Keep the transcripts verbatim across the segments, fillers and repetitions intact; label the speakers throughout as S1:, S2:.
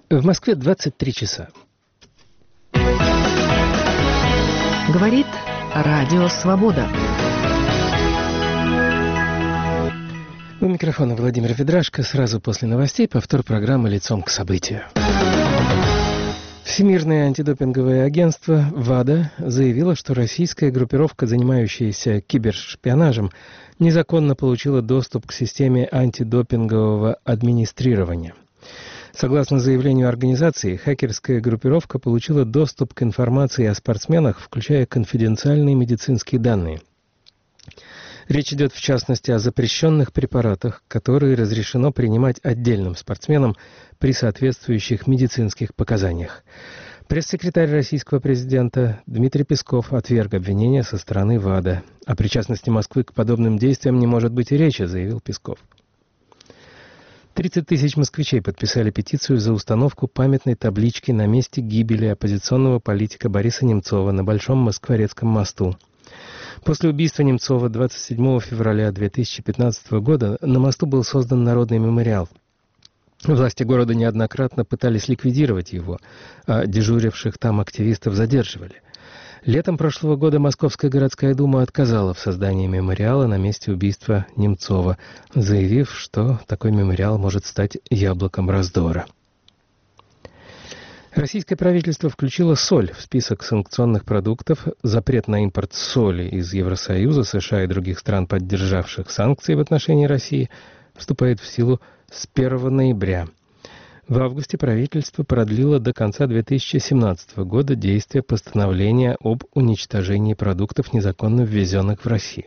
S1: В Москве двадцать три часа.
S2: Говорит Радио Свобода.
S1: У микрофона Владимир Ведрашко. Сразу после новостей повтор программы «Лицом к событию». Всемирное антидопинговое агентство ВАДА заявило, что российская группировка, занимающаяся кибершпионажем, незаконно получила доступ к системе антидопингового администрирования. Согласно заявлению организации, хакерская группировка получила доступ к информации о спортсменах, включая конфиденциальные медицинские данные. Речь идет, в частности, о запрещенных препаратах, которые разрешено принимать отдельным спортсменам при соответствующих медицинских показаниях. Пресс-секретарь российского президента Дмитрий Песков отверг обвинения со стороны ВАДА. О причастности Москвы к подобным действиям не может быть и речи, заявил Песков. тридцать тысяч москвичей подписали петицию за установку памятной таблички на месте гибели оппозиционного политика Бориса Немцова на Большом Москворецком мосту. После убийства Немцова двадцать седьмого февраля две тысячи пятнадцатого года на мосту был создан народный мемориал. Власти города неоднократно пытались ликвидировать его, а дежуривших там активистов задерживали. Летом прошлого года Московская городская дума отказала в создании мемориала на месте убийства Немцова, заявив, что такой мемориал может стать яблоком раздора. Российское правительство включило соль в список санкционных продуктов. Запрет на импорт соли из Евросоюза, США и других стран, поддержавших санкции в отношении России, вступает в силу с первого ноября. В августе правительство продлило до конца две тысячи семнадцатого года действие постановления об уничтожении продуктов, незаконно ввезенных в Россию.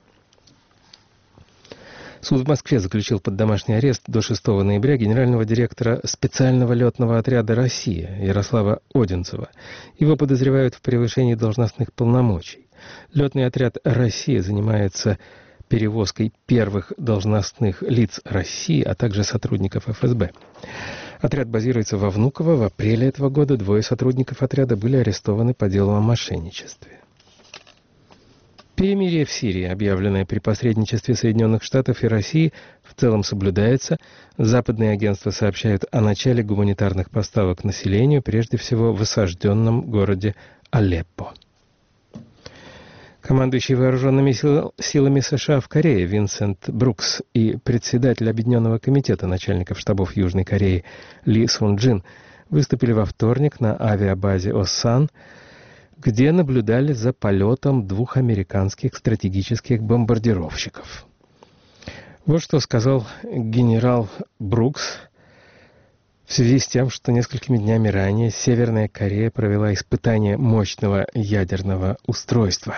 S1: Суд в Москве заключил под домашний арест до шестого ноября генерального директора специального летного отряда «Россия» Ярослава Одинцева. Его подозревают в превышении должностных полномочий. Летный отряд «Россия» занимается перевозкой первых должностных лиц России, а также сотрудников эф эс бэ. Отряд базируется во Внуково. В апреле этого года двое сотрудников отряда были арестованы по делу о мошенничестве. Перемирие в Сирии, объявленное при посредничестве Соединенных Штатов и России, в целом соблюдается. Западные агентства сообщают о начале гуманитарных поставок населению, прежде всего в осажденном городе Алеппо. Командующий вооруженными сил, силами США в Корее Винсент Брукс и председатель Объединенного комитета начальников штабов Южной Кореи Ли Сун Джин выступили во вторник на авиабазе Осан, где наблюдали за полетом двух американских стратегических бомбардировщиков. Вот что сказал генерал Брукс в связи с тем, что несколькими днями ранее Северная Корея провела испытание мощного ядерного устройства.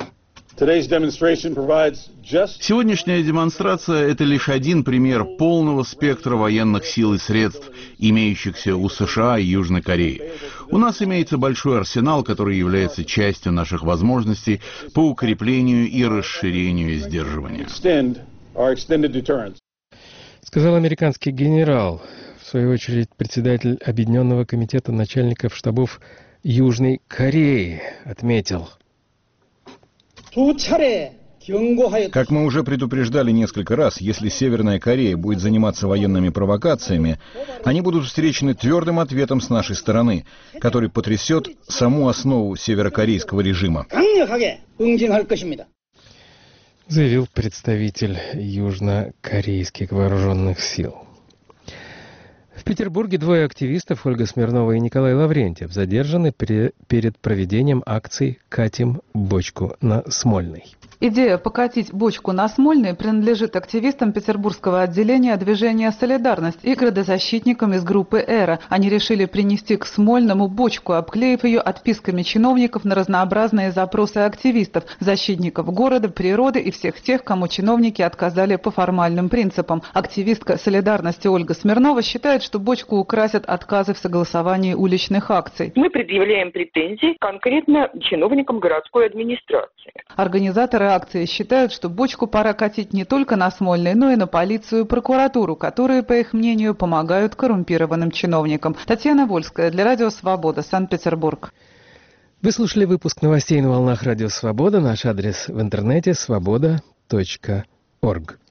S3: Сегодняшняя демонстрация – это лишь один пример полного спектра военных сил и средств, имеющихся у США и Южной Кореи. У нас имеется большой арсенал, который является частью наших возможностей по укреплению и расширению сдерживания.
S1: Сказал американский генерал, в свою очередь председатель Объединенного комитета начальников штабов Южной Кореи, отметил:
S4: как мы уже предупреждали несколько раз, если Северная Корея будет заниматься военными провокациями, они будут встречены твердым ответом с нашей стороны, который потрясет саму основу северокорейского режима.
S1: Заявил представитель южнокорейских вооруженных сил. В Петербурге двое активистов, Ольга Смирнова и Николай Лаврентьев, задержаны при, перед проведением акции «Катим бочку на Смольной».
S5: Идея покатить бочку на Смольной принадлежит активистам петербургского отделения движения «Солидарность» и градозащитникам из группы «Эра». Они решили принести к Смольному бочку, обклеив ее отписками чиновников на разнообразные запросы активистов, защитников города, природы и всех тех, кому чиновники отказали по формальным принципам. Активистка «Солидарности» Ольга Смирнова считает, что бочку украсят отказы в согласовании уличных акций.
S6: Мы предъявляем претензии конкретно чиновникам городской администрации.
S5: Организаторы акции считают, что бочку пора катить не только на Смольной, но и на полицию и прокуратуру, которые, по их мнению, помогают коррумпированным чиновникам. Татьяна Вольская для Радио Свобода, Санкт-Петербург.
S1: Вы слушали выпуск новостей на волнах Радио Свобода. Наш адрес в интернете свобода точка орг.